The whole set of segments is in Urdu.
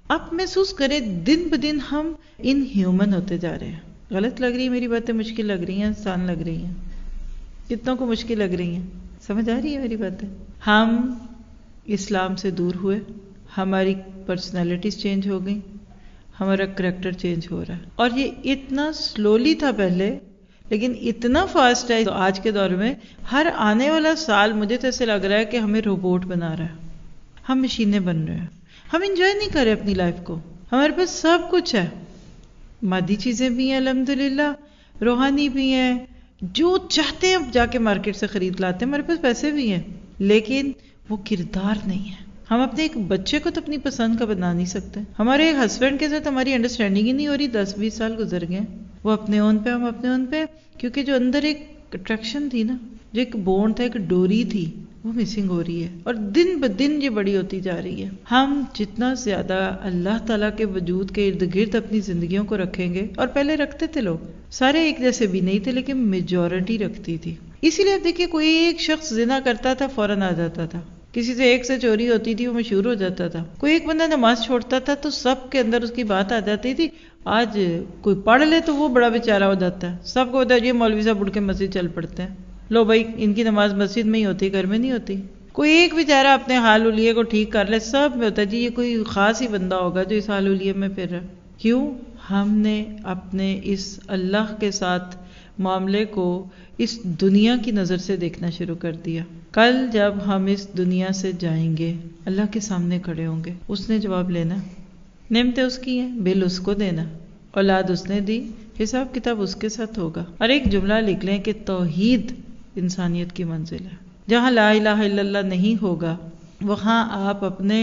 آپ محسوس کریں دن بدن ہم ان ہیومن ہوتے جا رہے ہیں. غلط لگ رہی ہے میری باتیں؟ مشکل لگ رہی ہیں؟ آسان لگ رہی ہیں؟ کتنوں کو مشکل لگ رہی ہیں؟ سمجھ آ رہی ہے میری باتیں؟ ہم اسلام سے دور ہوئے، ہماری پرسنالٹیز چینج ہو گئی، ہمارا کریکٹر چینج ہو رہا ہے، اور یہ اتنا سلولی تھا پہلے لیکن اتنا فاسٹ ہے آج کے دور میں. ہر آنے والا سال مجھے تو ایسے لگ رہا ہے کہ ہمیں روبوٹ بنا رہا ہے، ہم مشینیں بن رہے ہیں. ہم انجوائے نہیں کر رہے اپنی لائف کو. ہمارے پاس سب کچھ ہے، مادی چیزیں بھی ہیں الحمدللہ، روحانی بھی ہیں، جو چاہتے ہیں جا کے مارکیٹ سے خرید لاتے ہیں، ہمارے پاس پیسے بھی ہیں، لیکن وہ کردار نہیں ہے. ہم اپنے ایک بچے کو تو اپنی پسند کا بنا نہیں سکتے. ہمارے ایک ہسبینڈ کے ساتھ ہماری انڈرسٹینڈنگ ہی نہیں ہو رہی، 10-20 سال گزر گئے. وہ اپنے اون پہ، ہم اپنے اون پہ، کیونکہ جو اندر ایک اٹریکشن تھی نا، جو ایک بونڈ تھا، ایک ڈوری تھی، وہ مسنگ ہو رہی ہے، اور دن بدن یہ بڑی ہوتی جا رہی ہے. ہم جتنا زیادہ اللہ تعالیٰ کے وجود کے ارد گرد اپنی زندگیوں کو رکھیں گے، اور پہلے رکھتے تھے لوگ، سارے ایک جیسے بھی نہیں تھے لیکن میجورٹی رکھتی تھی. اسی لیے دیکھیے کوئی ایک شخص زنا کرتا تھا فوراً آ جاتا تھا، کسی سے ایک سے چوری ہوتی تھی وہ مشہور ہو جاتا تھا، کوئی ایک بندہ نماز چھوڑتا تھا تو سب کے اندر اس کی بات آ جاتی تھی. آج کوئی پڑھ لے تو وہ بڑا بیچارہ ہو جاتا ہے، سب کو بتا یہ مولوی صاحب اٹھ کے مسجد چل پڑتے ہیں، لو بھائی ان کی نماز مسجد میں ہی ہوتی، گھر میں نہیں ہوتی. کوئی ایک بیچارہ اپنے حال حلیے کو ٹھیک کر لے، سب میں ہوتا ہے جی یہ کوئی خاص ہی بندہ ہوگا جو اس حال حلیے میں پھر رہا. کیوں؟ ہم نے اپنے اس اللہ کے ساتھ معاملے کو اس دنیا کی نظر سے دیکھنا شروع کر دیا. کل جب ہم اس دنیا سے جائیں گے، اللہ کے سامنے کھڑے ہوں گے، اس نے جواب لینا. نعمتیں اس کی ہیں، بل اس کو دینا، اولاد اس نے دی، حساب کتاب اس کے ساتھ ہوگا. اور ایک جملہ لکھ لیں کہ توحید انسانیت کی منزل ہے. جہاں لا الہ الا اللہ نہیں ہوگا وہاں آپ اپنے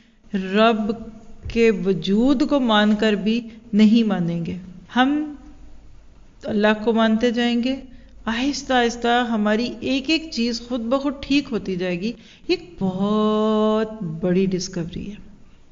رب کے وجود کو مان کر بھی نہیں مانیں گے. ہم اللہ کو مانتے جائیں گے، آہستہ آہستہ ہماری ایک ایک چیز خود بخود ٹھیک ہوتی جائے گی. ایک بہت بڑی ڈسکوری ہے.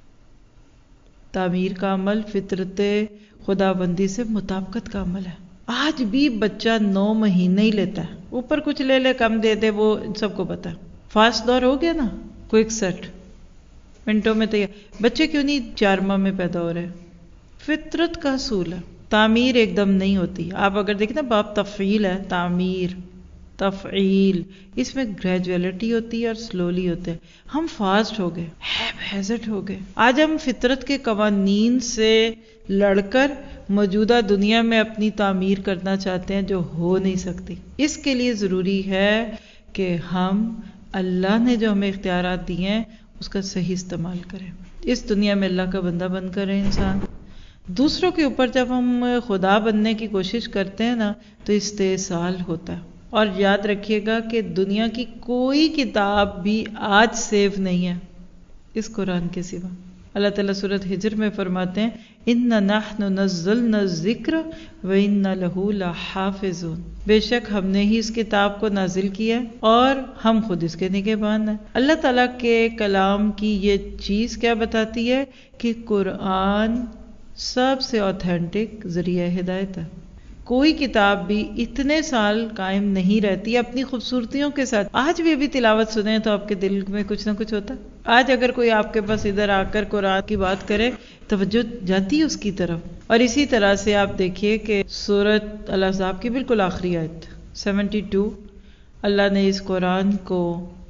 تعمیر کا عمل فطرت خدا بندی سے مطابقت کا عمل ہے. آج بھی بچہ 9 مہینے ہی لیتا ہے، اوپر کچھ لے لے کم دے دے، وہ سب کو پتا ہے. فاسٹ دور ہو گیا نا، کوئک سیٹ منٹوں میں تیار. بچے کیوں نہیں 4 ماہ میں پیدا ہو رہے؟ فطرت کا اصول ہے. تعمیر ایک دم نہیں ہوتی. آپ اگر دیکھیں نا باب تفعیل ہے، تعمیر تفعیل، اس میں گریجویلٹی ہوتی ہے اور سلولی ہوتے ہیں. ہم فاسٹ ہو گئے، ہیزٹ ہو گئے. آج ہم فطرت کے قوانین سے لڑ کر موجودہ دنیا میں اپنی تعمیر کرنا چاہتے ہیں جو ہو نہیں سکتی. اس کے لیے ضروری ہے کہ ہم اللہ نے جو ہمیں اختیارات دیے ہیں اس کا صحیح استعمال کریں. اس دنیا میں اللہ کا بندہ بن کر رہے انسان. دوسروں کے اوپر جب ہم خدا بننے کی کوشش کرتے ہیں نا تو استحصال ہوتا ہے. اور یاد رکھیے گا کہ دنیا کی کوئی کتاب بھی آج سیف نہیں ہے اس قرآن کے سوا. اللہ تعالیٰ سورۃ ہجر میں فرماتے ہیں اِنَّا نَحْنُ نَزَّلْنَا الذِّكْرَ وَإِنَّا لَهُ لَحَافِظُونَ. بے شک ہم نے ہی اس کتاب کو نازل کیا اور ہم خود اس کے نگہبان ہیں. اللہ تعالیٰ کے کلام کی یہ چیز کیا بتاتی ہے کہ قرآن سب سے اوتھینٹک ذریعہ ہدایت ہے. کوئی کتاب بھی اتنے سال قائم نہیں رہتی اپنی خوبصورتیوں کے ساتھ. آج بھی ابھی تلاوت سنیں تو آپ کے دل میں کچھ نہ کچھ ہوتا. آج اگر کوئی آپ کے پاس ادھر آ کر قرآن کی بات کرے توجہ جاتی ہے اس کی طرف. اور اسی طرح سے آپ دیکھیے کہ سورۃ الاحزاب کی بالکل آخری آیت 72، اللہ نے اس قرآن کو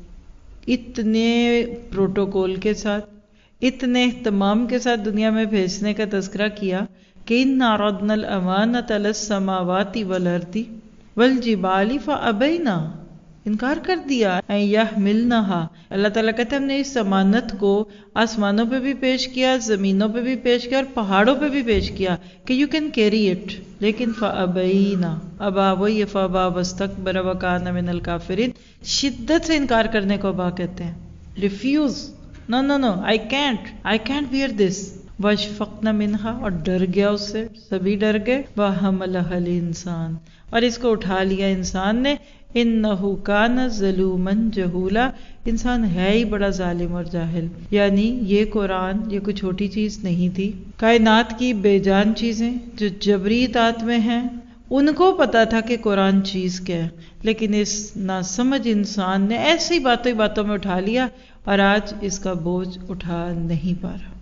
اتنے پروٹوکول کے ساتھ، اتنے اہتمام کے ساتھ دنیا میں بھیجنے کا تذکرہ کیا کہ اِنَّا عَرَضْنَا الْأَمَانَةَ عَلَى السَّمَاوَاتِ وَالْأَرْضِ وَالْجِبَالِ فَأَبَيْنَا، انکار کر دیا اَن يَحْمِلْنَهَا. اللہ تعالیٰ کہتے ہیں ہم نے اس امانت کو آسمانوں پہ بھی پیش کیا، زمینوں پہ بھی پیش کیا اور پہاڑوں پہ بھی پیش کیا کہ یو کین کیری اٹ، لیکن فَأَبَيْنَا، ابا وہی فَأَبَى وَاسْتَكْبَرَ وَكَانَ مِنَ الْكَافِرِينَ. شدت سے انکار کرنے کو ابا کہتے ہیں، refuse, no no no, I can't bear this. وَأَشْفَقْنَ مِنْهَا، اور ڈر گیا اس سے، سبھی ڈر گئے. وَحَمَلَهَا الْإِنسَانُ، اور اس کو اٹھا لیا انسان نے. إِنَّهُ كَانَ ظَلُومًا جَهُولًا، انسان ہے ہی بڑا ظالم اور جاہل. یعنی یہ قرآن یہ کوئی چھوٹی چیز نہیں تھی. کائنات کی بے جان چیزیں جو جبری اطاعت میں ہیں ان کو پتا تھا کہ قرآن چیز کیا ہے، لیکن اس ناسمجھ انسان نے ایسی باتوں میں اٹھا لیا اور آج اس کا بوجھ اٹھا نہیں پا رہا.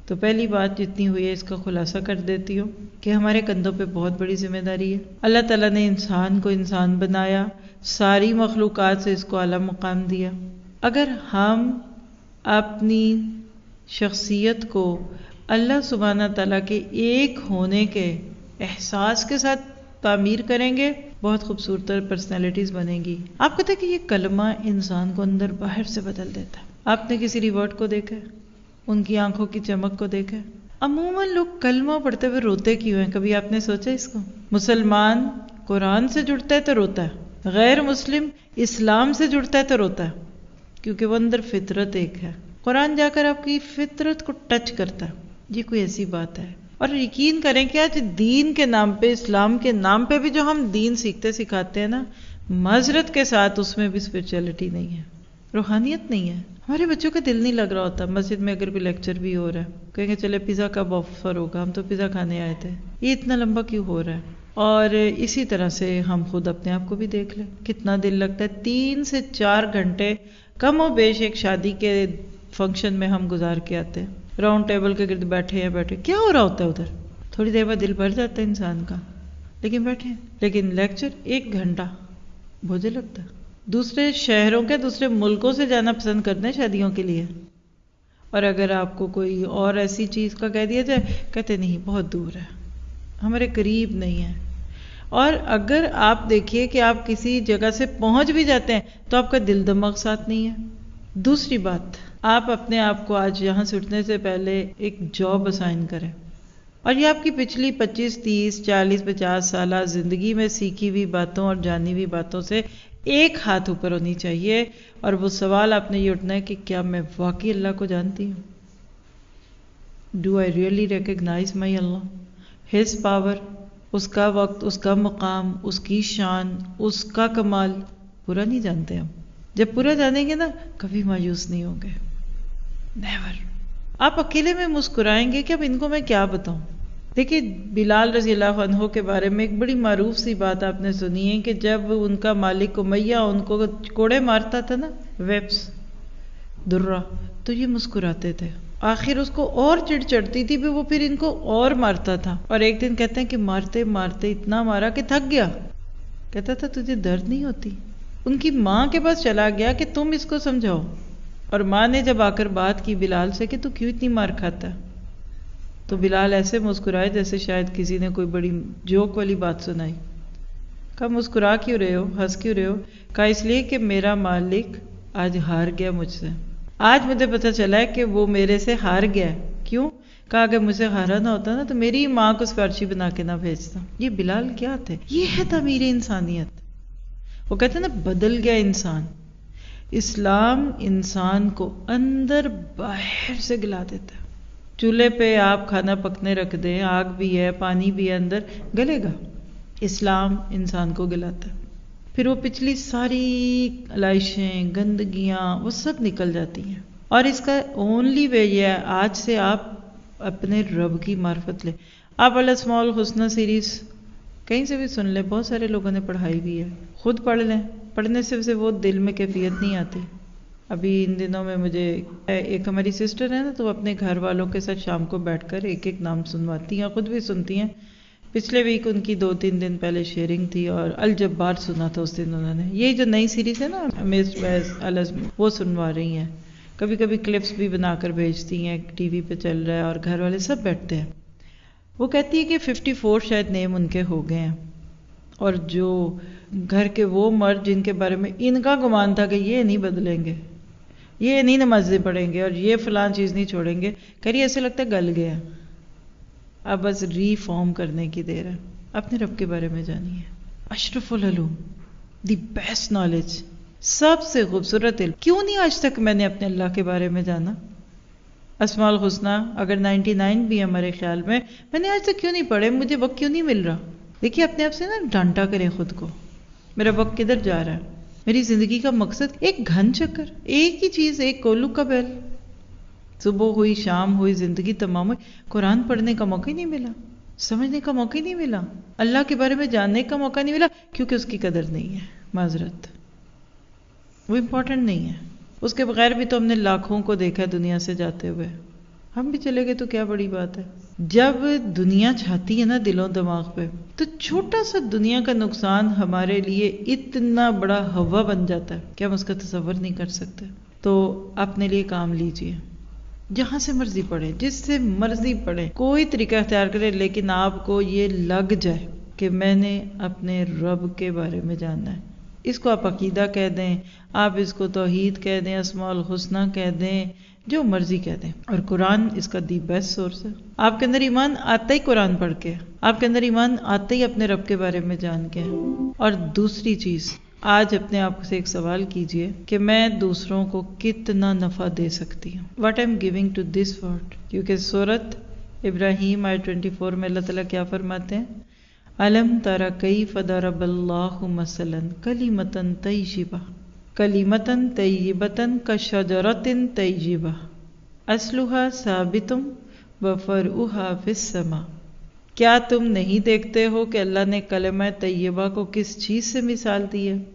تو پہلی بات جتنی ہوئی ہے اس کا خلاصہ کر دیتی ہوں کہ ہمارے کندھوں پہ بہت بڑی ذمہ داری ہے. اللہ تعالیٰ نے انسان کو انسان بنایا، ساری مخلوقات سے اس کو اعلیٰ مقام دیا. اگر ہم اپنی شخصیت کو اللہ سبحانہ تعالیٰ کے ایک ہونے کے احساس کے ساتھ تعمیر کریں گے، بہت خوبصورت پرسنالٹیز بنے گی. آپ کو دیکھیں یہ کلمہ انسان کو اندر باہر سے بدل دیتا ہے. آپ نے کسی ریورٹ کو دیکھا ہے؟ ان کی آنکھوں کی چمک کو دیکھا ہے؟ عموماً لوگ کلمہ پڑھتے ہوئے روتے کیوں ہیں؟ کبھی آپ نے سوچا اس کو؟ مسلمان قرآن سے جڑتا ہے تو روتا ہے، غیر مسلم اسلام سے جڑتا ہے تو روتا ہے، کیونکہ وہ اندر فطرت ایک ہے. قرآن جا کر آپ کی فطرت کو ٹچ کرتا ہے. یہ کوئی ایسی بات ہے. اور یقین کریں کہ آج دین کے نام پہ، اسلام کے نام پہ بھی جو ہم دین سیکھتے سکھاتے ہیں نا، معذرت کے ساتھ اس میں بھی اسپرچویلٹی نہیں ہے، روحانیت نہیں ہے. ہمارے بچوں کا دل نہیں لگ رہا ہوتا مسجد میں اگر کوئی لیکچر بھی ہو رہا ہے، کہیں گے چلے پیزا کب آفر ہوگا، ہم تو پیزا کھانے آئے تھے. یہ اتنا لمبا کیوں ہو رہا ہے؟ اور اسی طرح سے ہم خود اپنے آپ کو بھی دیکھ لیں، کتنا دل لگتا ہے. 3 سے 4 گھنٹے کم و بیش ایک شادی کے فنکشن میں ہم گزار کے آتے ہیں. راؤنڈ ٹیبل کے گرد بیٹھے کیا ہو رہا ہوتا ہے ادھر؟ تھوڑی دیر بعد دل بھر جاتا ہے انسان کا، لیکن بیٹھے. لیکن لیکچر 1 گھنٹہ مجھے لگتا ہے دوسرے شہروں کے، دوسرے ملکوں سے جانا پسند کرتے ہیں شادیوں کے لیے. اور اگر آپ کو کوئی اور ایسی چیز کا کہہ دیا جائے، کہتے نہیں بہت دور ہے، ہمارے قریب نہیں ہے. اور اگر آپ دیکھیے کہ آپ کسی جگہ سے پہنچ بھی جاتے ہیں تو آپ کا دل دماغ ساتھ نہیں ہے. دوسری بات، آپ اپنے آپ کو آج یہاں سے اٹھنے سے پہلے ایک جاب اسائن کریں، اور یہ آپ کی پچھلی 25 30 40 50 سالہ زندگی میں سیکھی ہوئی باتوں اور جانی ہوئی باتوں سے ایک ہاتھ اوپر ہونی چاہیے. اور وہ سوال آپ نے یہ اٹھنا ہے کہ کیا میں واقعی اللہ کو جانتی ہوں؟ Do I really recognise my Allah, his power, اس کا وقت، اس کا مقام، اس کی شان، اس کا کمال پورا نہیں جانتے ہم. جب پورا جانیں گے نا، کبھی مایوس نہیں ہوں گے. نیور. آپ اکیلے میں مسکرائیں گے کہ اب ان کو میں کیا بتاؤں. دیکھیے بلال رضی اللہ عنہ کے بارے میں ایک بڑی معروف سی بات آپ نے سنی ہے کہ جب ان کا مالک امیہ ان کو کوڑے مارتا تھا نا، ویبس، درہ، تو یہ مسکراتے تھے. آخر اس کو اور چڑ چڑھتی تھی بھی وہ پھر ان کو اور مارتا تھا. اور ایک دن کہتے ہیں کہ مارتے مارتے اتنا مارا کہ تھک گیا. کہتا تھا تجھے درد نہیں ہوتی؟ ان کی ماں کے پاس چلا گیا کہ تم اس کو سمجھاؤ. اور ماں نے جب آ کر بات کی بلال سے کہ تو کیوں اتنی مار کھاتا ہے، تو بلال ایسے مسکرائے جیسے شاید کسی نے کوئی بڑی جوک والی بات سنائی. کہا مسکرا کیوں رہے ہو، ہنس کیوں رہے ہو؟ کہا اس لیے کہ میرا مالک آج ہار گیا مجھ سے. آج مجھے پتہ چلا ہے کہ وہ میرے سے ہار گیا. کیوں؟ کہا اگر مجھ سے ہارا نہ ہوتا نا تو میری ماں کو سفارشی بنا کے نہ بھیجتا. یہ بلال کیا تھے؟ یہ ہے تعمیر انسانیت. وہ کہتے ہیں نا بدل گیا انسان. اسلام انسان کو اندر باہر سے گلا دیتا ہے. چولہے پہ آپ کھانا پکنے رکھ دیں، آگ بھی ہے، پانی بھی ہے، اندر گلے گا. اسلام انسان کو گلاتا ہے. پھر وہ پچھلی ساری علائشیں، گندگیاں، وہ سب نکل جاتی ہیں. اور اس کا اونلی وے یہ ہے، آج سے آپ اپنے رب کی معرفت لیں. آپ الاسماء الحسنی سیریز کہیں سے بھی سن لیں، بہت سارے لوگوں نے پڑھائی بھی ہے، خود پڑھ لیں. پڑھنے سے وہ دل میں کیفیت نہیں آتی. ابھی ان دنوں میں مجھے ایک ہماری سسٹر ہے نا، تو اپنے گھر والوں کے ساتھ شام کو بیٹھ کر ایک ایک نام سنواتی ہیں، خود بھی سنتی ہیں. پچھلے ویک ان کی 2-3 دن پہلے شیئرنگ تھی اور الجبار سنا تھا اس دن انہوں نے. یہی جو نئی سیریز ہے نا امیزڈ بائی الاسماء، وہ سنوا رہی ہیں. کبھی کبھی کلپس بھی بنا کر بھیجتی ہیں، ٹی وی پہ چل رہا ہے اور گھر والے سب بیٹھتے ہیں. وہ کہتی ہے کہ 54 شاید نیم ان کے ہو گئے ہیں، اور جو گھر کے وہ مرد جن کے بارے میں ان کا گمان تھا کہ یہ نہیں بدلیں گے، یہ نہیں نمازیں پڑھیں گے اور یہ فلان چیز نہیں چھوڑیں گے، کہیے ایسے لگتا ہے گل گیا. اب بس ری فارم کرنے کی دیر ہے. اپنے رب کے بارے میں جانیے. اشرف العلوم، دی بیسٹ نالج، سب سے خوبصورت علم. کیوں نہیں آج تک میں نے اپنے اللہ کے بارے میں جانا؟ اسماء الحسنی اگر 99 بھی ہمارے خیال میں نے آج تک کیوں نہیں پڑھے؟ مجھے وقت کیوں نہیں مل رہا؟ دیکھیے اپنے آپ سے نا ڈانٹا کریں خود کو، میرا وقت کدھر جا رہا ہے؟ میری زندگی کا مقصد ایک گھن چکر، ایک ہی چیز، ایک کولو کا بیل. صبح ہوئی، شام ہوئی، زندگی تمام ہوئی، قرآن پڑھنے کا موقع ہی نہیں ملا، سمجھنے کا موقع ہی نہیں ملا، اللہ کے بارے میں جاننے کا موقع نہیں ملا، کیونکہ اس کی قدر نہیں ہے. معذرت، وہ امپورٹنٹ نہیں ہے. اس کے بغیر بھی تو ہم نے لاکھوں کو دیکھا ہے دنیا سے جاتے ہوئے. ہم بھی چلے گئے تو کیا بڑی بات ہے. جب دنیا چھاتی ہے نا دلوں دماغ پہ، تو چھوٹا سا دنیا کا نقصان ہمارے لیے اتنا بڑا ہوا بن جاتا ہے کہ ہم اس کا تصور نہیں کر سکتے. تو اپنے لیے کام لیجئے، جہاں سے مرضی پڑھیں، جس سے مرضی پڑھیں، کوئی طریقہ اختیار کریں، لیکن آپ کو یہ لگ جائے کہ میں نے اپنے رب کے بارے میں جاننا ہے. اس کو آپ عقیدہ کہہ دیں، آپ اس کو توحید کہہ دیں، اسماء الحسنہ کہہ دیں، جو مرضی کہہ دیں. اور قرآن اس کا دی بیسٹ سورس ہے. آپ کے اندر ایمان آتا ہی قرآن پڑھ کے، آپ کے اندر ایمان آتا ہی اپنے رب کے بارے میں جان کے. اور دوسری چیز، آج اپنے آپ سے ایک سوال کیجئے کہ میں دوسروں کو کتنا نفع دے سکتی ہوں. What I am giving to this world. کیونکہ سورۃ ابراہیم آیت 24 میں اللہ تعالیٰ کیا فرماتے ہیں؟ الم تر کیف ضرب اللہ مثلا کلمۃ طیبہ کلمۃ طیبۃ کشجرۃ طیبہ اصلها ثابت وفرعها فی السماء. کیا تم نہیں دیکھتے ہو کہ اللہ نے کلمہ طیبہ کو کس چیز سے مثال دی ہے؟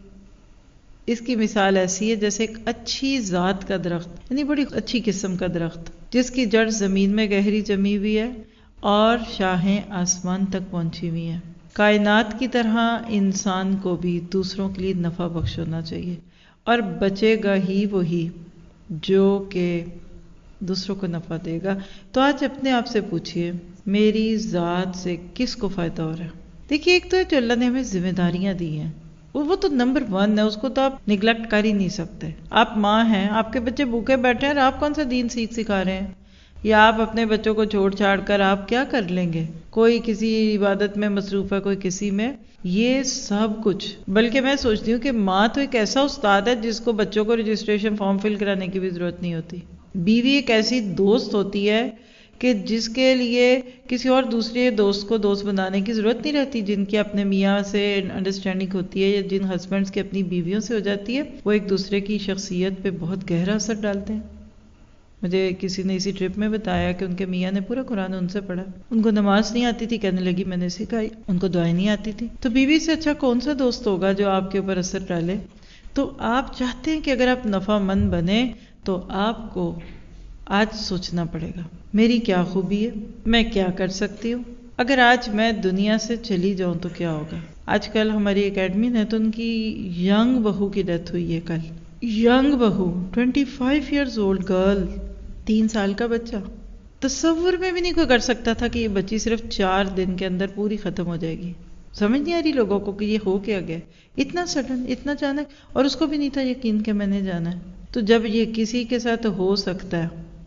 اس کی مثال ایسی ہے جیسے ایک اچھی ذات کا درخت، یعنی بڑی اچھی قسم کا درخت جس کی جڑ زمین میں گہری جمی ہوئی ہے اور شاخیں آسمان تک پہنچی ہوئی ہیں. کائنات کی طرح انسان کو بھی دوسروں کے لیے نفع بخش ہونا چاہیے، اور بچے گا ہی وہی جو کہ دوسروں کو نفع دے گا. تو آج اپنے آپ سے پوچھئے میری ذات سے کس کو فائدہ ہو رہا ہے؟ دیکھیے، ایک تو ہے جو اللہ نے ہمیں ذمہ داریاں دی ہیں، وہ تو نمبر 1 ہے، اس کو تو آپ نگلیکٹ کر ہی نہیں سکتے. آپ ماں ہیں، آپ کے بچے بھوکے بیٹھے ہیں اور آپ کون سا دین سکھا رہے ہیں؟ یا آپ اپنے بچوں کو چھوڑ چھاڑ کر آپ کیا کر لیں گے؟ کوئی کسی عبادت میں مصروف ہے، کوئی کسی میں. یہ سب کچھ، بلکہ میں سوچتی ہوں کہ ماں تو ایک ایسا استاد ہے جس کو بچوں کو رجسٹریشن فارم فل کرانے کی بھی ضرورت نہیں ہوتی. بیوی ایک ایسی دوست ہوتی ہے کہ جس کے لیے کسی اور دوسرے دوست کو دوست بنانے کی ضرورت نہیں رہتی. جن کی اپنے میاں سے انڈرسٹینڈنگ ہوتی ہے یا جن ہسبینڈز کی اپنی بیویوں سے ہو جاتی ہے، وہ ایک دوسرے کی شخصیت پہ بہت گہرا اثر ڈالتے ہیں. مجھے کسی نے اسی ٹرپ میں بتایا کہ ان کے میاں نے پورا قرآن ان سے پڑھا. ان کو نماز نہیں آتی تھی، کہنے لگی میں نے سکھائی. ان کو دعائیں نہیں آتی تھی. تو بیوی سے اچھا کون سا دوست ہوگا جو آپ کے اوپر اثر ڈالے؟ تو آپ چاہتے ہیں کہ اگر آپ نفع مند بنیں تو آپ کو آج سوچنا پڑے گا میری کیا خوبی ہے، میں کیا کر سکتی ہوں. اگر آج میں دنیا سے چلی جاؤں تو کیا ہوگا؟ آج کل ہماری ایک ایڈمن ہے تو ان کی ینگ بہو کی ڈیتھ ہوئی ہے کل. ینگ بہو 25 ایئرز اولڈ گرل، 3 سال کا بچہ. تصور میں بھی نہیں کوئی کر سکتا تھا کہ یہ بچی صرف 4 دن کے اندر پوری ختم ہو جائے گی. سمجھ نہیں آ رہی لوگوں کو کہ یہ ہو کیا گیا، اتنا سڈن، اتنا اچانک. اور اس کو بھی نہیں تھا یقین کہ میں نے جانا ہے. تو جب یہ کسی کے ساتھ ہو سکتا ہے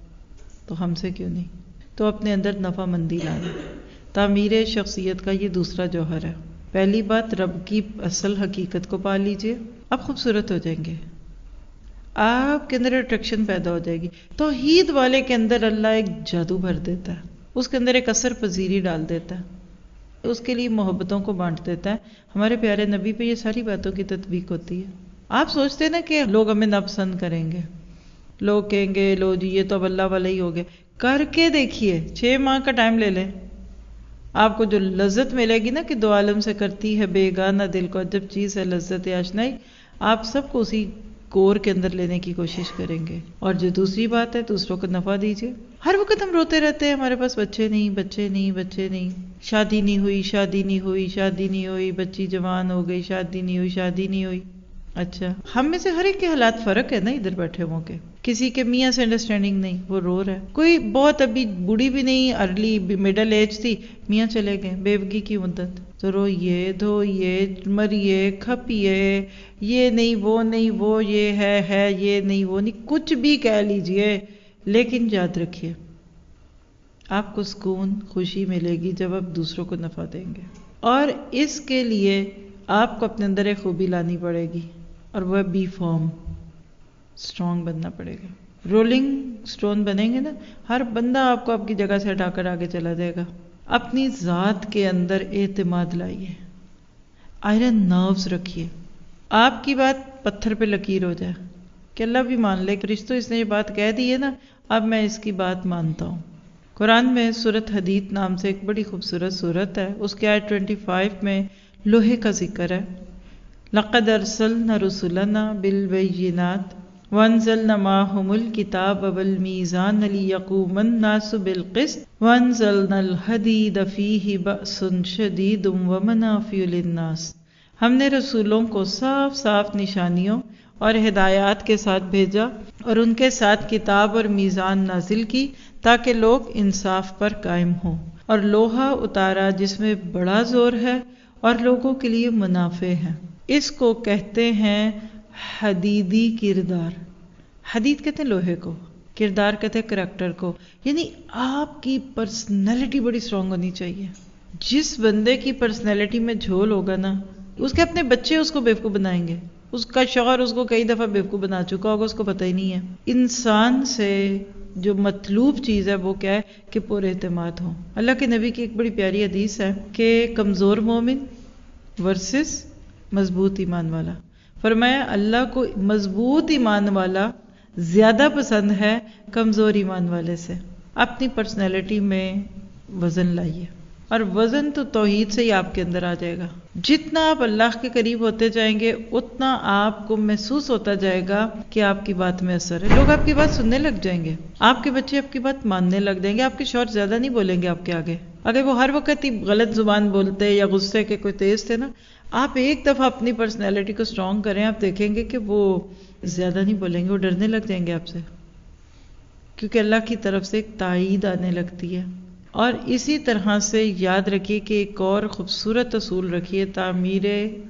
تو ہم سے کیوں نہیں؟ تو اپنے اندر نفع مندی لانا. تعمیر شخصیت کا یہ دوسرا جوہر ہے. پہلی بات، رب کی اصل حقیقت کو پا لیجئے، آپ خوبصورت ہو جائیں گے، آپ کے اندر اٹریکشن پیدا ہو جائے گی. توحید والے کے اندر اللہ ایک جادو بھر دیتا ہے، اس کے اندر ایک اثر پذیری ڈال دیتا ہے، اس کے لیے محبتوں کو بانٹ دیتا ہے. ہمارے پیارے نبی پہ یہ ساری باتوں کی تطبیق ہوتی ہے. آپ سوچتے ہیں نا کہ لوگ ہمیں ناپسند کریں گے، لوگ کہیں گے لو جی یہ تو اب اللہ والا ہی ہو گئے. کر کے دیکھیے، 6 ماہ کا ٹائم لے لیں، آپ کو جو لذت ملے گی نا کہ 2 عالم سے کرتی ہے بیگانہ دل کو عجب چیز ہے لذت آشنائی، آپ سب کو اسی کور کے اندر لینے کی کوشش کریں گے. اور جو دوسری بات ہے، دوسروں کو نفع دیجیے. ہر وقت ہم روتے رہتے ہیں ہمارے پاس بچے نہیں، بچے نہیں، بچے نہیں، شادی نہیں ہوئی، شادی نہیں ہوئی، شادی نہیں ہوئی، بچی جوان ہو گئی، شادی نہیں ہوئی، شادی نہیں ہوئی. اچھا، ہم میں سے ہر ایک کے حالات فرق ہے نا ادھر بیٹھے ہوں کے. کسی کے میاں سے انڈرسٹینڈنگ نہیں، وہ رو رہا ہے. کوئی بہت ابھی بوڑھی بھی نہیں، ارلی مڈل ایج تھی، میاں چلے گئے، بیوگی کی مدت، تو روئیے، دھوئیے، مریے، کھپیے، یہ نہیں وہ نہیں، وہ یہ ہے یہ نہیں وہ نہیں، کچھ بھی کہہ لیجئے، لیکن یاد رکھیے آپ کو سکون، خوشی ملے گی جب آپ دوسروں کو نفع دیں گے. اور اس کے لیے آپ کو اپنے اندر ایک خوبی لانی پڑے گی، اور وہ بی فارم، اسٹرانگ بننا پڑے گا. رولنگ سٹون بنیں گے نا، ہر بندہ آپ کو آپ کی جگہ سے ہٹا کر آگے چلا جائے گا. اپنی ذات کے اندر اعتماد لائیے، آئرن نروز رکھیے. آپ کی بات پتھر پہ لکیر ہو جائے کہ اللہ بھی مان لے کہ رشتوں اس نے یہ بات کہہ دی ہے نا، اب میں اس کی بات مانتا ہوں. قرآن میں سورۃ حدید نام سے ایک بڑی خوبصورت سورت ہے، اس کے آیت 25 میں لوہے کا ذکر ہے. لَقَدْ أَرْسَلْنَا رُسُلَنَا بِالْبَيِّنَاتِ وَأَنزَلْنَا مَعَهُمُ الْكِتَابَ وَالْمِيزَانَ لِيَقُومَ النَّاسُ بِالْقِسْطِ وَأَنزَلْنَا الْحَدِيدَ فِيهِ بَأْسٌ شَدِيدٌ وَمَنَافِعُ لِلنَّاسِ، ہم نے رسولوں کو صاف صاف نشانیوں اور ہدایات کے ساتھ بھیجا اور ان کے ساتھ کتاب اور میزان نازل کی تاکہ لوگ انصاف پر قائم ہوں، اور لوہا اتارا جس میں بڑا زور ہے اور لوگوں کے لیے منافع ہے۔ اس کو کہتے ہیں حدیدی کردار۔ حدید کہتے ہیں لوہے کو، کردار کہتے ہیں کریکٹر کو، یعنی آپ کی پرسنالٹی بڑی اسٹرانگ ہونی چاہیے۔ جس بندے کی پرسنالٹی میں جھول ہوگا نا، اس کے اپنے بچے اس کو بیوقوف بنائیں گے، اس کا شوہر اس کو کئی دفعہ بیوقوف بنا چکا ہوگا، اس کو پتہ ہی نہیں ہے۔ انسان سے جو مطلوب چیز ہے وہ کیا ہے کہ پر اعتماد ہو۔ اللہ کے نبی کی ایک بڑی پیاری حدیث ہے کہ کمزور مومن ورسس مضبوط ایمان والا۔ فرمایا اللہ کو مضبوط ایمان والا زیادہ پسند ہے کمزور ایمان والے سے۔ اپنی پرسنالٹی میں وزن لائیے، اور وزن تو توحید سے ہی آپ کے اندر آ جائے گا۔ جتنا آپ اللہ کے قریب ہوتے جائیں گے اتنا آپ کو محسوس ہوتا جائے گا کہ آپ کی بات میں اثر ہے، لوگ آپ کی بات سننے لگ جائیں گے، آپ کے بچے آپ کی بات ماننے لگ جائیں گے، آپ کے شوہر زیادہ نہیں بولیں گے آپ کے آگے۔ اگر وہ ہر وقت ہی غلط زبان بولتے یا غصے کے کوئی تیز تھے نا، آپ ایک دفعہ اپنی پرسنالٹی کو اسٹرانگ کریں، آپ دیکھیں گے کہ وہ زیادہ نہیں بولیں گے، وہ ڈرنے لگ جائیں گے آپ سے، کیونکہ اللہ کی طرف سے ایک تائید آنے لگتی ہے۔ اور اسی طرح سے یاد رکھیے کہ ایک اور خوبصورت اصول رکھیے تعمیر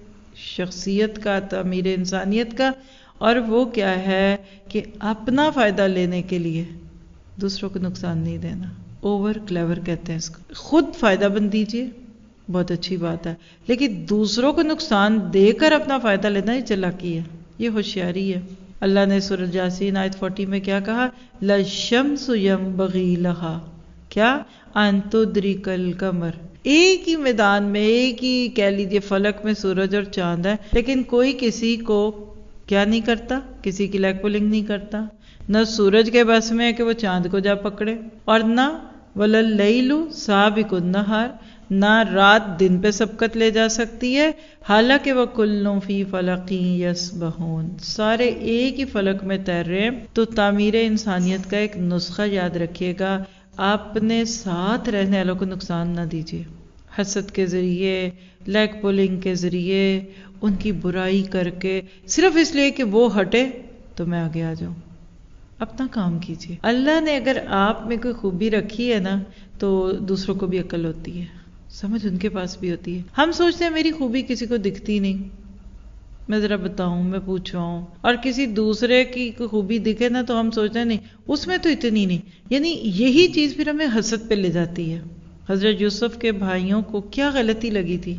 شخصیت کا، تعمیر انسانیت کا، اور وہ کیا ہے کہ اپنا فائدہ لینے کے لیے دوسروں کو نقصان نہیں دینا۔ اوور کلیور کہتے ہیں اس کو۔ خود فائدہ بن دیجئے، بہت اچھی بات ہے، لیکن دوسروں کو نقصان دے کر اپنا فائدہ لینا یہ چالاکی ہے، یہ ہوشیاری ہے۔ اللہ نے سورۃ یاسین آیت 40 میں کیا کہا؟ لَلشَّمْسُ يَنبَغِي لَهَا کیا ان تدرک القمر۔ ایک ہی میدان میں، ایک ہی کہہ لیجیے فلک میں سورج اور چاند ہے، لیکن کوئی کسی کو کیا نہیں کرتا، کسی کی لیگ پولنگ نہیں کرتا۔ نہ سورج کے بس میں ہے کہ وہ چاند کو جا پکڑے، اور نہ وَلَلَّيْلُ سَابِقُ النَّهَارِ، نہ رات دن پہ سبقت لے جا سکتی ہے، حالانکہ وَكُلٌّ فِي فَلَقٍ يَسْبَحُونَ، سارے ایک ہی فلک میں تیر رہے ہیں۔ تو تعمیر انسانیت کا ایک نسخہ یاد رکھیے گا، اپنے ساتھ رہنے والوں کو نقصان نہ دیجیے، حسد کے ذریعے، لیگ پولنگ کے ذریعے، ان کی برائی کر کے، صرف اس لیے کہ وہ ہٹے تو میں آگے آ جاؤں۔ اپنا کام کیجیے۔ اللہ نے اگر آپ میں کوئی خوبی رکھی ہے نا تو دوسروں کو بھی عقل ہوتی ہے، سمجھ ان کے پاس بھی ہوتی ہے۔ ہم سوچتے ہیں میری خوبی کسی کو دکھتی نہیں، میں ذرا بتاؤں، میں پوچھواؤں، اور کسی دوسرے کی خوبی دکھے نا تو ہم سوچتے ہیں نہیں اس میں تو اتنی نہیں، یعنی یہی چیز پھر ہمیں حسد پہ لے جاتی ہے۔ حضرت یوسف کے بھائیوں کو کیا غلطی لگی تھی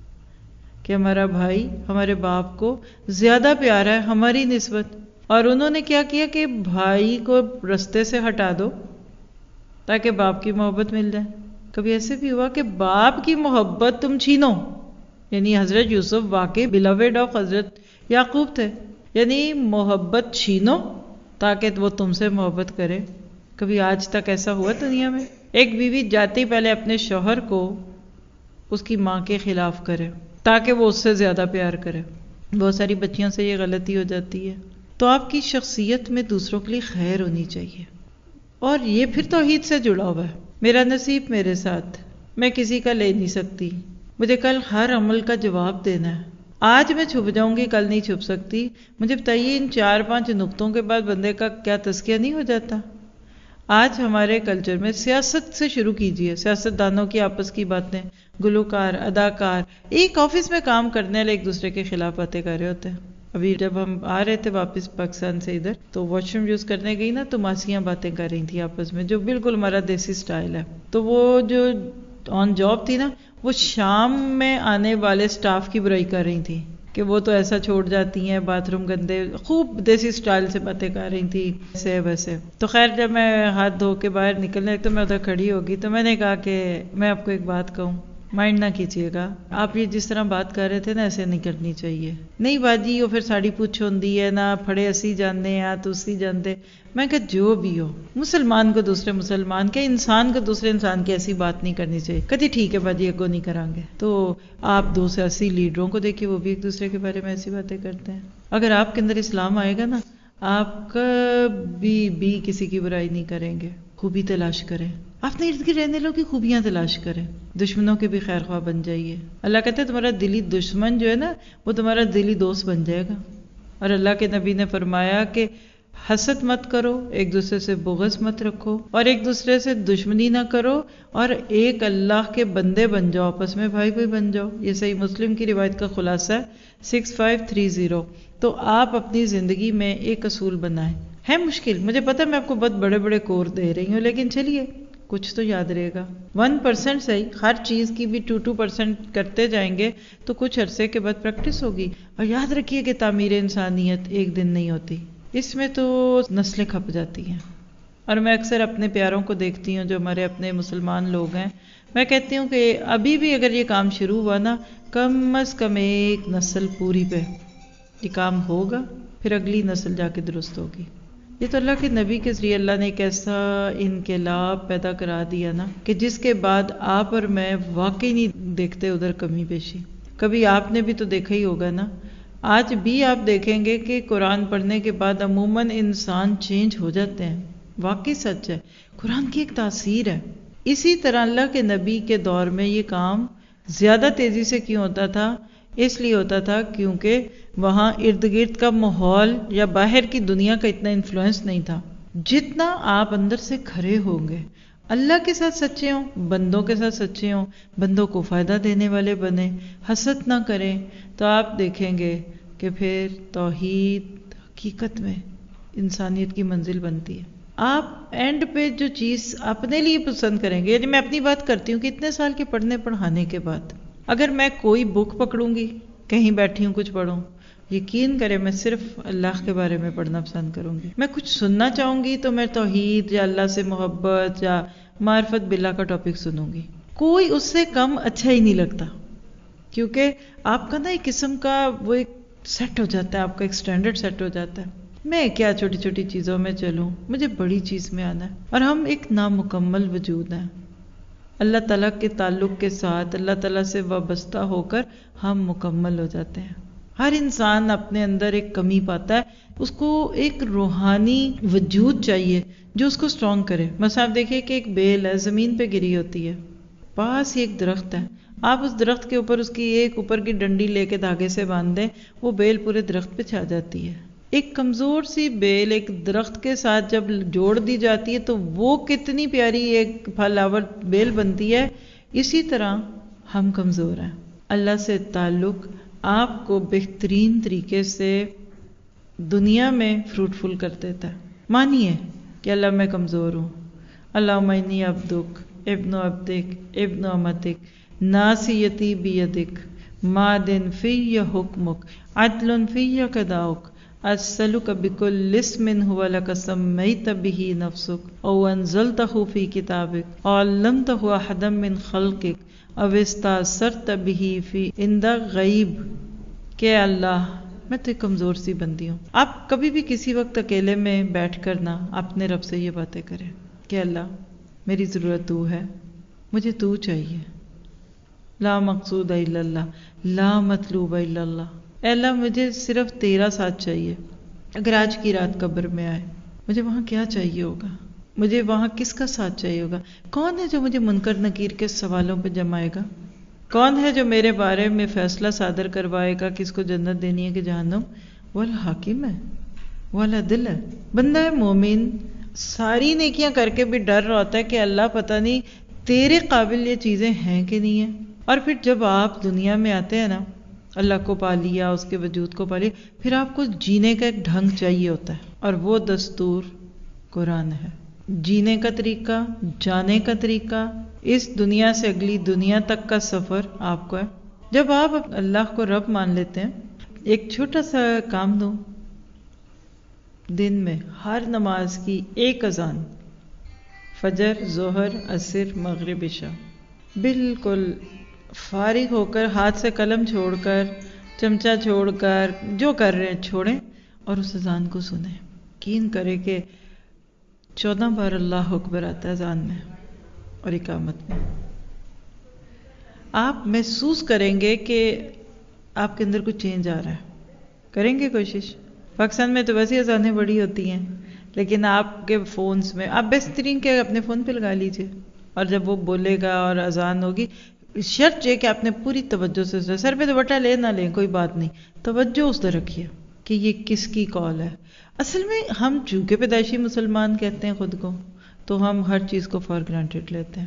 کہ ہمارا بھائی ہمارے باپ کو زیادہ پیارا ہے ہماری نسبت، اور انہوں نے کیا کیا کہ بھائی کو رستے سے ہٹا دو تاکہ باپ کی محبت مل جائے۔ کبھی ایسے بھی ہوا کہ باپ کی محبت تم چھینو؟ یعنی حضرت یوسف واقعی بیلوڈ آف حضرت یعقوب تھے، یعنی محبت چھینو تاکہ وہ تم سے محبت کرے۔ کبھی آج تک ایسا ہوا دنیا میں؟ ایک بیوی جاتی پہلے اپنے شوہر کو اس کی ماں کے خلاف کرے تاکہ وہ اس سے زیادہ پیار کرے۔ بہت ساری بچیوں سے یہ غلطی ہو جاتی ہے۔ تو آپ کی شخصیت میں دوسروں کے لیے خیر ہونی چاہیے، اور یہ پھر توحید سے جڑا ہوا ہے۔ میرا نصیب میرے ساتھ، میں کسی کا لے نہیں سکتی، مجھے کل ہر عمل کا جواب دینا ہے۔ آج میں چھپ جاؤں گی، کل نہیں چھپ سکتی۔ مجھے بتائیے ان 4-5 نقطوں کے بعد بندے کا کیا تزکیہ نہیں ہو جاتا؟ آج ہمارے کلچر میں سیاست سے شروع کیجئے، سیاست دانوں کی آپس کی باتیں، گلوکار، اداکار، ایک آفس میں کام کرنے والے ایک دوسرے کے خلاف باتیں کر رہے ہوتے ہیں۔ ابھی جب ہم آ رہے تھے واپس پاکستان سے ادھر تو واش روم یوز کرنے گئی نا تو ماسیاں باتیں کر رہی تھیں آپس میں، جو بالکل ہمارا دیسی سٹائل ہے۔ تو وہ جو آن جاب تھی نا، وہ شام میں آنے والے سٹاف کی برائی کر رہی تھی کہ وہ تو ایسا چھوڑ جاتی ہیں، باتھ روم گندے، خوب دیسی سٹائل سے باتیں کر رہی تھی ایسے ویسے۔ تو خیر جب میں ہاتھ دھو کے باہر نکلنے تو میں ادھر کھڑی ہوگی تو میں نے کہا کہ میں آپ کو ایک بات کہوں، مائنڈ نہ کیجیے گا، آپ یہ جس طرح بات کر رہے تھے نا ایسے نہیں کرنی چاہیے۔ نہیں باجی وہ پھر ساڑی پوچھ ہوندی ہے نا، پھڑے اسی جاندے ہیں تو اسی جاندے۔ میں کہا جو بھی ہو، مسلمان کو دوسرے مسلمان کے، انسان کو دوسرے انسان کی ایسی بات نہیں کرنی چاہیے۔ کہتی ٹھیک ہے باجی اگو نہیں کریں گے۔ تو آپ 2 سے 80 لیڈروں کو دیکھیے وہ بھی ایک دوسرے کے بارے میں ایسی باتیں کرتے ہیں۔ اگر آپ کے اندر اسلام آئے گا نا، آپ کبھی بھی کسی کی برائی نہیں کریں گے، خوبی تلاش کریں، اپنے ارد گرد رہنے لوگوں کی خوبیاں تلاش کریں، دشمنوں کے بھی خیر خواہ بن جائیے۔ اللہ کہتے ہیں تمہارا دلی دشمن جو ہے نا وہ تمہارا دلی دوست بن جائے گا۔ اور اللہ کے نبی نے فرمایا کہ حسد مت کرو، ایک دوسرے سے بغض مت رکھو، اور ایک دوسرے سے دشمنی نہ کرو، اور ایک اللہ کے بندے بن جاؤ، آپس میں بھائی بھائی بن جاؤ۔ یہ صحیح مسلم کی روایت کا خلاصہ ہے 6530۔ تو آپ اپنی زندگی میں ایک اصول بنائیں۔ ہے مشکل، مجھے پتا میں آپ کو بہت بڑے بڑے کور دے رہی ہوں، لیکن چلیے کچھ تو یاد رہے گا۔ 1% صحیح، ہر چیز کی بھی 2% کرتے جائیں گے تو کچھ عرصے کے بعد پریکٹس ہوگی۔ اور یاد رکھیے کہ تعمیر انسانیت ایک دن نہیں ہوتی، اس میں تو نسلیں کھپ جاتی ہیں۔ اور میں اکثر اپنے پیاروں کو دیکھتی ہوں جو ہمارے اپنے مسلمان لوگ ہیں، میں کہتی ہوں کہ ابھی بھی اگر یہ کام شروع ہوا نا، کم از کم ایک نسل پوری پہ یہ کام ہوگا، پھر اگلی نسل جا کے درست ہوگی۔ یہ تو اللہ کے نبی کے ذریعے اللہ نے ایک ایسا انقلاب پیدا کرا دیا نا کہ جس کے بعد آپ اور میں واقعی نہیں دیکھتے ادھر کمی بیشی۔ کبھی آپ نے بھی تو دیکھا ہی ہوگا نا، آج بھی آپ دیکھیں گے کہ قرآن پڑھنے کے بعد عموماً انسان چینج ہو جاتے ہیں۔ واقعی سچ ہے، قرآن کی ایک تاثیر ہے۔ اسی طرح اللہ کے نبی کے دور میں یہ کام زیادہ تیزی سے کیوں ہوتا تھا؟ اس لیے ہوتا تھا کیونکہ وہاں ارد گرد کا ماحول یا باہر کی دنیا کا اتنا انفلوئنس نہیں تھا۔ جتنا آپ اندر سے کھرے ہوں گے، اللہ کے ساتھ سچے ہوں، بندوں کے ساتھ سچے ہوں، بندوں کو فائدہ دینے والے بنے، حسد نہ کریں، تو آپ دیکھیں گے کہ پھر توحید حقیقت میں انسانیت کی منزل بنتی ہے۔ آپ اینڈ پہ جو چیز اپنے لیے پسند کریں گے، یعنی میں اپنی بات کرتی ہوں کہ اتنے سال کے پڑھنے پڑھانے کے بعد اگر میں کوئی بک پکڑوں گی، کہیں بیٹھی ہوں کچھ پڑھوں، یقین کریں میں صرف اللہ کے بارے میں پڑھنا پسند کروں گی۔ میں کچھ سننا چاہوں گی تو میں توحید یا اللہ سے محبت یا معرفت باللہ کا ٹاپک سنوں گی، کوئی اس سے کم اچھا ہی نہیں لگتا، کیونکہ آپ کا نا ایک قسم کا وہ ایک سیٹ ہو جاتا ہے، آپ کا ایک سٹینڈرڈ سیٹ ہو جاتا ہے۔ میں کیا چھوٹی چھوٹی چیزوں میں چلوں، مجھے بڑی چیز میں آنا ہے۔ اور ہم ایک نامکمل وجود ہیں، اللہ تعالیٰ کے تعلق کے ساتھ اللہ تعالیٰ سے وابستہ ہو کر ہم مکمل ہو جاتے ہیں۔ ہر انسان اپنے اندر ایک کمی پاتا ہے، اس کو ایک روحانی وجود چاہیے جو اس کو سٹرونگ کرے۔ مثلا آپ دیکھیں کہ ایک بیل ہے، زمین پہ گری ہوتی ہے، پاس ہی ایک درخت ہے، آپ اس درخت کے اوپر اس کی ایک اوپر کی ڈنڈی لے کے دھاگے سے باندھ دیں، وہ بیل پورے درخت پہ چھا جاتی ہے۔ ایک کمزور سی بیل ایک درخت کے ساتھ جب جوڑ دی جاتی ہے تو وہ کتنی پیاری ایک پھل آور بیل بنتی ہے۔ اسی طرح ہم کمزور ہیں، اللہ سے تعلق آپ کو بہترین طریقے سے دنیا میں فروٹفل کر دیتا ہے۔ مانیے کہ اللہ میں کمزور ہوں، اللہم انی عبدک ابن عبدک ابن امتک ناصیتی بیدک مادن فی حکمک عدل فی قضاؤک اسألک بکل اسم هو لک سمیت به نفسک او انزلتہ فی کتابک او علمتہ احدا من خلقک او استأثرت به فی عند غیب۔ کہ اللہ میں تو ایک کمزور سی بندی ہوں۔ آپ کبھی بھی کسی وقت اکیلے میں بیٹھ کر نہ اپنے رب سے یہ باتیں کریں کہ اللہ میری ضرورت تو ہے، مجھے تو چاہیے، لا مقصود الا اللہ لا مطلوب الا اللہ۔ اے اللہ مجھے صرف تیرا ساتھ چاہیے۔ اگر آج کی رات قبر میں آئے، مجھے وہاں کیا چاہیے ہوگا؟ مجھے وہاں کس کا ساتھ چاہیے ہوگا؟ کون ہے جو مجھے منکر نکیر کے سوالوں پہ جمائے گا؟ کون ہے جو میرے بارے میں فیصلہ صادر کروائے گا کس کو جنت دینی ہے کہ جہنم؟ وہ الحاکم ہے، وہ العدل ہے۔ بندہ مومن ساری نیکیاں کر کے بھی ڈر رہا ہوتا ہے کہ اللہ پتہ نہیں تیرے قابل یہ چیزیں ہیں کہ نہیں ہیں۔ اور پھر جب آپ دنیا میں آتے ہیں نا، اللہ کو پا لیا، اس کے وجود کو پا لیا، پھر آپ کو جینے کا ایک ڈھنگ چاہیے ہوتا ہے، اور وہ دستور قرآن ہے۔ جینے کا طریقہ، جانے کا طریقہ، اس دنیا سے اگلی دنیا تک کا سفر آپ کو ہے۔ جب آپ اللہ کو رب مان لیتے ہیں، ایک چھوٹا سا کام دو، دن میں ہر نماز کی ایک اذان، فجر، ظہر، عصر، مغرب، عشاء، بالکل فارغ ہو کر، ہاتھ سے قلم چھوڑ کر، چمچہ چھوڑ کر، جو کر رہے ہیں چھوڑیں اور اس اذان کو سنیں۔ یقین کرے کہ 14 بار اللہ اکبر آتا ہے اذان میں اور اقامت میں۔ آپ محسوس کریں گے کہ آپ کے اندر کچھ چینج آ رہا ہے۔ کریں گے کوشش؟ پاکستان میں تو ویسے اذانیں بڑی ہوتی ہیں، لیکن آپ کے فونز میں آپ بہترین کہ اپنے فون پہ لگا لیجئے، اور جب وہ بولے گا اور اذان ہوگی، شرط یہ کہ آپ نے پوری توجہ سے، سر پہ دوپٹہ لے نہ لیں کوئی بات نہیں، توجہ اس طرح رکھیے کہ یہ کس کی کال ہے۔ اصل میں ہم چونکہ پیدائشی مسلمان کہتے ہیں خود کو، تو ہم ہر چیز کو فار گرانٹیڈ لیتے ہیں۔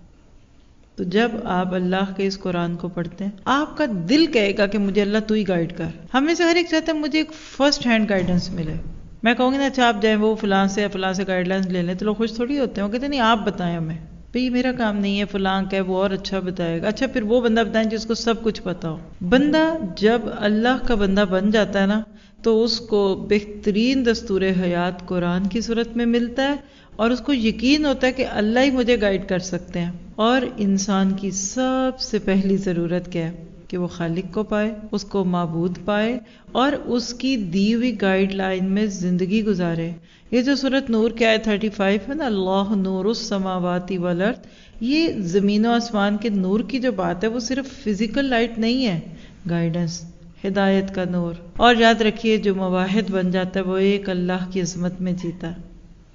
تو جب آپ اللہ کے اس قرآن کو پڑھتے ہیں، آپ کا دل کہے گا کہ مجھے اللہ تو ہی گائیڈ کر۔ ہم میں سے ہر ایک چاہتا ہے مجھے ایک فرسٹ ہینڈ گائیڈنس ملے۔ میں کہوں گی نا اچھا آپ جائیں وہ فلاں سے گائیڈ لائنس لے لیں، تو لوگ خوش تھوڑی ہوتے ہیں، وہ کہتے ہیں نہیں آپ بتائیں ہمیں، بھئی میرا کام نہیں ہے، فلاں کہ وہ اور اچھا بتائے گا۔ اچھا پھر وہ بندہ بتائیں جس کو سب کچھ پتا ہو۔ بندہ جب اللہ کا بندہ بن جاتا ہے نا، تو اس کو بہترین دستور حیات قرآن کی صورت میں ملتا ہے، اور اس کو یقین ہوتا ہے کہ اللہ ہی مجھے گائیڈ کر سکتے ہیں۔ اور انسان کی سب سے پہلی ضرورت کیا ہے کہ وہ خالق کو پائے، اس کو معبود پائے، اور اس کی دی ہوئی گائیڈ لائن میں زندگی گزارے۔ یہ جو سورۃ نور کی آیت 35 ہے نا، اللہ نور السماوات والارض، یہ زمین و آسمان کے نور کی جو بات ہے وہ صرف فزیکل لائٹ نہیں ہے، گائیڈنس، ہدایت کا نور۔ اور یاد رکھیے جو موحد بن جاتا ہے وہ ایک اللہ کی عظمت میں جیتا ہے۔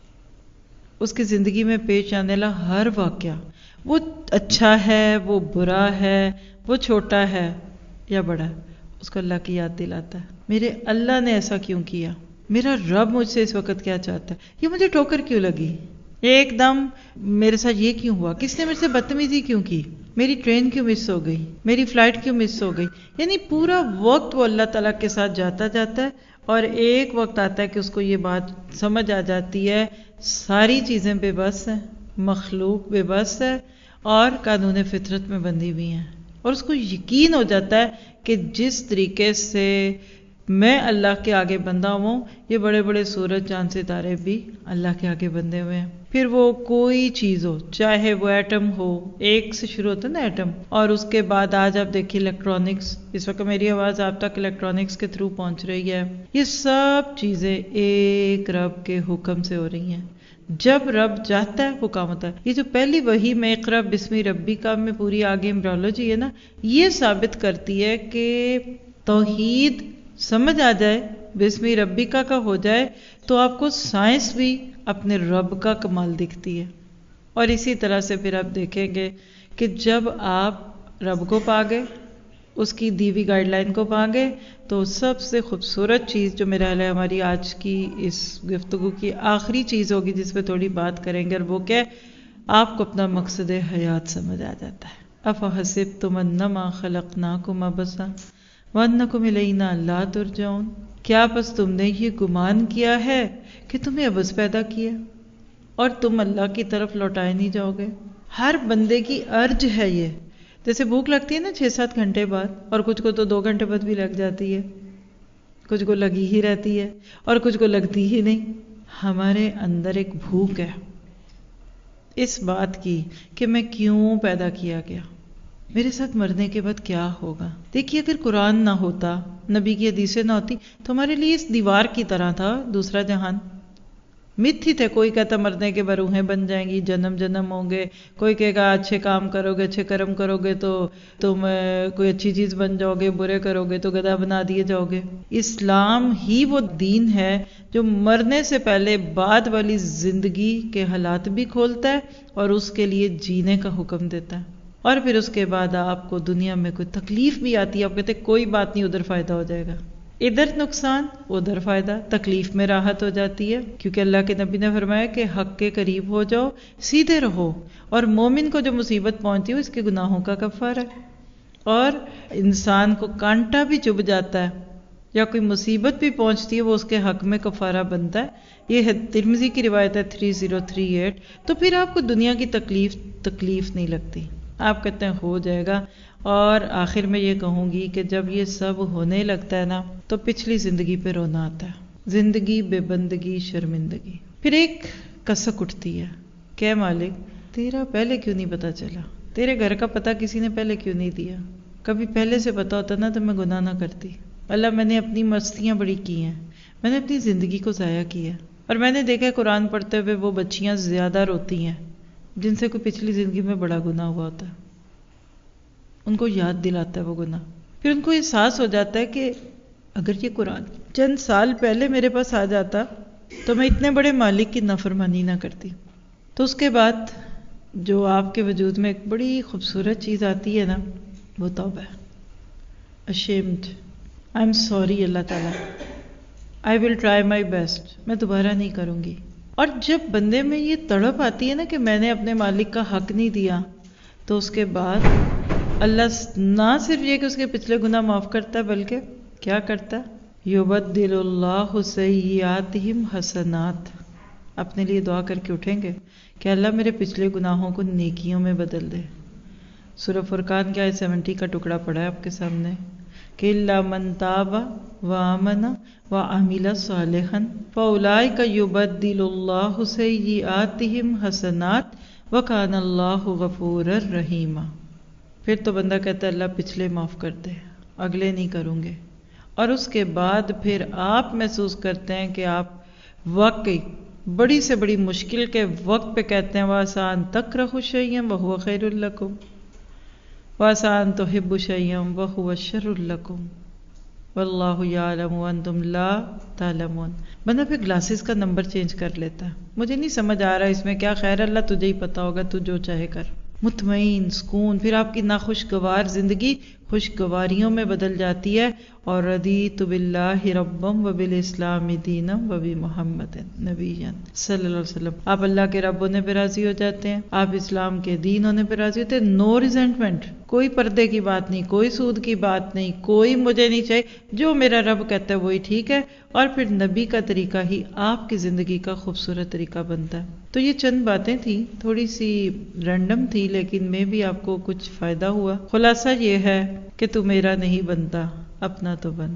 اس کی زندگی میں پیش آنے والا ہر واقعہ، وہ اچھا ہے، وہ برا ہے، وہ چھوٹا ہے یا بڑا ہے، اس کو اللہ کی یاد دلاتا ہے، میرے اللہ نے ایسا کیوں کیا، میرا رب مجھ سے اس وقت کیا چاہتا ہے، یہ مجھے ٹھوکر کیوں لگی، ایک دم میرے ساتھ یہ کیوں ہوا، کس نے میرے سے بدتمیزی کیوں کی، میری ٹرین کیوں مس ہو گئی، میری فلائٹ کیوں مس ہو گئی۔ یعنی پورا وقت وہ اللہ تعالیٰ کے ساتھ جاتا ہے، اور ایک وقت آتا ہے کہ اس کو یہ بات سمجھ آ جاتی ہے ساری چیزیں بے بس ہیں، مخلوق بے بس ہے، اور قانون فطرت میں بندھی ہوئی ہیں، اور اس کو یقین ہو جاتا ہے کہ جس طریقے سے میں اللہ کے آگے بندہ ہوں، یہ بڑے بڑے سورج چاند ستارے بھی اللہ کے آگے بندھے ہوئے ہیں۔ پھر وہ کوئی چیز ہو، چاہے وہ ایٹم ہو، ایک سے شروع ہوتا ہے نا ایٹم، اور اس کے بعد آج آپ دیکھیے الیکٹرانکس، اس وقت میری آواز آپ تک الیکٹرانکس کے تھرو پہنچ رہی ہے، یہ سب چیزیں ایک رب کے حکم سے ہو رہی ہیں۔ جب رب چاہتا ہے وہ کام ہوتا ہے۔ یہ جو پہلی وحی میں اقرا بسم ربک میں پوری آگے امبرالوجی ہے نا، یہ ثابت کرتی ہے کہ توحید سمجھ آ جائے، بسم ربک کا ہو جائے، تو آپ کو سائنس بھی اپنے رب کا کمال دکھتی ہے۔ اور اسی طرح سے پھر آپ دیکھیں گے کہ جب آپ رب کو پا گئے، اس کی دی ہوئی گائیڈ لائن کو پا گئے، تو سب سے خوبصورت چیز جو میرا خیال ہے ہماری آج کی اس گفتگو کی آخری چیز ہوگی جس پہ تھوڑی بات کریں گے، اور وہ کہ آپ کو اپنا مقصد حیات سمجھ آ جاتا ہے۔ افحسبتم انما خلقناکم عبثا وانکم الینا لا ترجعون، کیا بس تم نے یہ گمان کیا ہے کہ تمہیں عبث پیدا کیا اور تم اللہ کی طرف لوٹائے نہیں جاؤ گے؟ ہر بندے کی ارج ہے یہ، جیسے بھوک لگتی ہے نا 6-7 گھنٹے بعد، اور کچھ کو تو 2 گھنٹے بعد بھی لگ جاتی ہے، کچھ کو لگی ہی رہتی ہے، اور کچھ کو لگتی ہی نہیں۔ ہمارے اندر ایک بھوک ہے اس بات کی کہ میں کیوں پیدا کیا گیا، میرے ساتھ مرنے کے بعد کیا ہوگا۔ دیکھیے اگر قرآن نہ ہوتا، نبی کی حدیثیں نہ ہوتی، تو ہمارے لیے اس دیوار کی طرح تھا دوسرا جہان، متھی تھے، کوئی کہتا مرنے کے بعد روحیں بن جائیں گی، جنم جنم ہوں گے، کوئی کہے گا اچھے کام کرو گے، اچھے کرم کرو گے تو تم کوئی اچھی چیز بن جاؤ گے، برے کرو گے تو گدھا بنا دیے جاؤ گے۔ اسلام ہی وہ دین ہے جو مرنے سے پہلے بعد والی زندگی کے حالات بھی کھولتا ہے اور اس کے لیے جینے کا حکم دیتا ہے، اور پھر اس کے بعد آپ کو دنیا میں کوئی تکلیف بھی آتی ہے، آپ کہتے ہیں کوئی بات نہیں، ادھر فائدہ ہو جائے گا، ادھر نقصان ادھر فائدہ، تکلیف میں راحت ہو جاتی ہے، کیونکہ اللہ کے نبی نے فرمایا کہ حق کے قریب ہو جاؤ، سیدھے رہو، اور مومن کو جو مصیبت پہنچتی ہے اس کے گناہوں کا کفارہ ہے۔ اور انسان کو کانٹا بھی چبھ جاتا ہے یا کوئی مصیبت بھی پہنچتی ہے، وہ اس کے حق میں کفارہ بنتا ہے۔ یہ ہے ترمذی کی روایت ہے 3038۔ تو پھر آپ کو دنیا کی تکلیف نہیں لگتی، آپ کہتے ہیں ہو جائے گا۔ اور آخر میں یہ کہوں گی کہ جب یہ سب ہونے لگتا ہے نا، تو پچھلی زندگی پہ رونا آتا ہے، زندگی بے بندگی شرمندگی، پھر ایک کسک اٹھتی ہے کہ مالک تیرا پہلے کیوں نہیں پتا چلا، تیرے گھر کا پتہ کسی نے پہلے کیوں نہیں دیا، کبھی پہلے سے پتا ہوتا نا تو میں گناہ نہ کرتی۔ اللہ میں نے اپنی مستیاں بڑی کی ہیں، میں نے اپنی زندگی کو ضائع کیا، اور میں نے دیکھا قرآن پڑھتے ہوئے وہ بچیاں زیادہ روتی ہیں جن سے کوئی پچھلی زندگی میں بڑا گناہ ہوا ہوتا ہے، ان کو یاد دلاتا ہے وہ گناہ، پھر ان کو احساس ہو جاتا ہے کہ اگر یہ قرآن چند سال پہلے میرے پاس آ جاتا تو میں اتنے بڑے مالک کی نافرمانی نہ کرتی. تو اس کے بعد جو آپ کے وجود میں ایک بڑی خوبصورت چیز آتی ہے نا، وہ توبہ ہے. ashamed, I'm sorry اللہ تعالیٰ, I will try my best, میں دوبارہ نہیں کروں گی. اور جب بندے میں یہ تڑپ آتی ہے نا کہ میں نے اپنے مالک کا حق نہیں دیا، تو اس کے بعد اللہ نہ صرف یہ کہ اس کے پچھلے گناہ معاف کرتا ہے، بلکہ کیا کرتا ہے؟ یبدل اللہ سیئاتہم حسنات. اپنے لیے دعا کر کے اٹھیں گے کہ اللہ میرے پچھلے گناہوں کو نیکیوں میں بدل دے. سورہ فرقان کی آیت 70 کا ٹکڑا پڑا ہے آپ کے سامنے کہ الا من تاب وآمن وعمل صالحا فاولئک یبدل اللہ سیئاتہم حسنات وکان اللہ غفورا رحیما. پھر تو بندہ کہتا ہے اللہ پچھلے معاف کر دے، اگلے نہیں کروں گے. اور اس کے بعد پھر آپ محسوس کرتے ہیں کہ آپ واقعی بڑی سے بڑی مشکل کے وقت پہ کہتے ہیں وَعَسَىٰ أَن تَكْرَهُوا شَيْئًا وَهُوَ خَيْرٌ لَكُمْ وَعَسَىٰ أَن تُحِبُّوا شَيْئًا وَهُوَ شَرٌّ لَكُمْ وَاللَّهُ يَعْلَمُ وَأَنتُمْ لَا تَعْلَمُونَ. بندہ پھر گلاسز کا نمبر چینج کر لیتا ہے، مجھے نہیں سمجھ آ رہا اس میں کیا خیر، اللہ تجھے ہی پتا ہوگا، تو جو چاہے کر. مطمئن سکون. پھر آپ کی ناخوشگوار زندگی خوشگواریوں میں بدل جاتی ہے. اور رضیت باللہ ربا وبالاسلام دینا وبمحمد نبیا صلی اللہ علیہ وسلم. آپ اللہ کے رب ہونے پہ راضی ہو جاتے ہیں، آپ اسلام کے دین ہونے پہ راضی ہوتے ہیں. نو ریزنٹمنٹ، کوئی پردے کی بات نہیں، کوئی سود کی بات نہیں، کوئی مجھے نہیں چاہیے، جو میرا رب کہتا ہے وہی ٹھیک ہے. اور پھر نبی کا طریقہ ہی آپ کی زندگی کا خوبصورت طریقہ بنتا ہے. تو یہ چند باتیں تھیں، تھوڑی سی رینڈم تھی، لیکن میں بھی آپ کو کچھ فائدہ ہوا. خلاصہ یہ ہے کہ تو میرا نہیں بنتا، اپنا تو بن.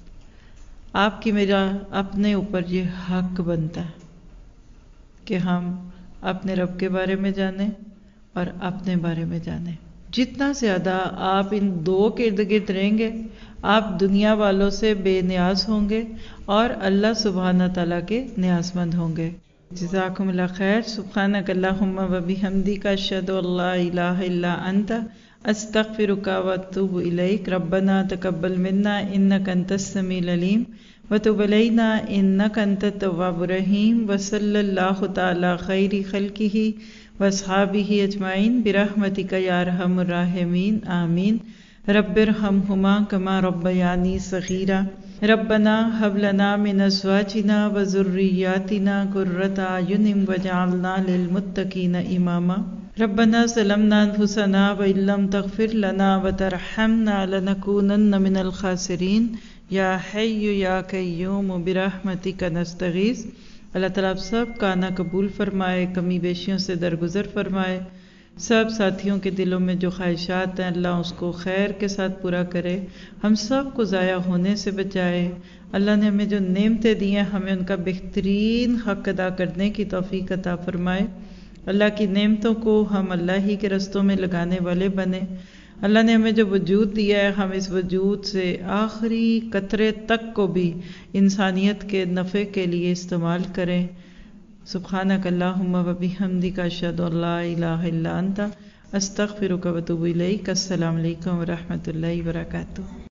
آپ کی میرا اپنے اوپر یہ حق بنتا ہے کہ ہم اپنے رب کے بارے میں جانیں اور اپنے بارے میں جانیں. جتنا زیادہ آپ ان دو کے ارد گرد رہیں گے، آپ دنیا والوں سے بے نیاز ہوں گے اور اللہ سبحانہ تعالیٰ کے نیاز مند ہوں گے. جزاکم اللہ خیر. سبحانک اللہم وبحمدک اشہد ان لا الہ الا انت استغفرک واتوب الیک. ربنا تقبل منا انک انت السمیع العلیم وتب علینا انک انت التواب الرحیم. وصلی اللہ تعالی خیر خلقہ واصحابہ اجمعین برحمتک یا ارحم الراحمین آمین. رب ارحمہما کما ربیانی صغیرا. ربنا هب لنا من ازواجنا وذریاتنا قرۃ اعین واجعلنا للمتقین اماما. ربنا ظلمنا انفسنا وان لم تغفر لنا وترحمنا لنکونن من الخاسرین. یا حی یا قیوم برحمتک نستغیث. اللہ تعالیٰ آپ سب کا آنا قبول فرمائے، کمی بیشیوں سے درگزر فرمائے. سب ساتھیوں کے دلوں میں جو خواہشات ہیں اللہ اس کو خیر کے ساتھ پورا کرے، ہم سب کو ضائع ہونے سے بچائے. اللہ نے ہمیں جو نعمتیں دی ہیں ہمیں ان کا بہترین حق ادا کرنے کی توفیق عطا فرمائے. اللہ کی نعمتوں کو ہم اللہ ہی کے رستوں میں لگانے والے بنیں. اللہ نے ہمیں جو وجود دیا ہے ہم اس وجود سے آخری قطرے تک کو بھی انسانیت کے نفع کے لیے استعمال کریں. سبحانک اللہم وبحمدک اشہد ان لا الہ الا انت استغفرک واتوب الیک. السلام علیکم ورحمۃ اللہ وبرکاتہ.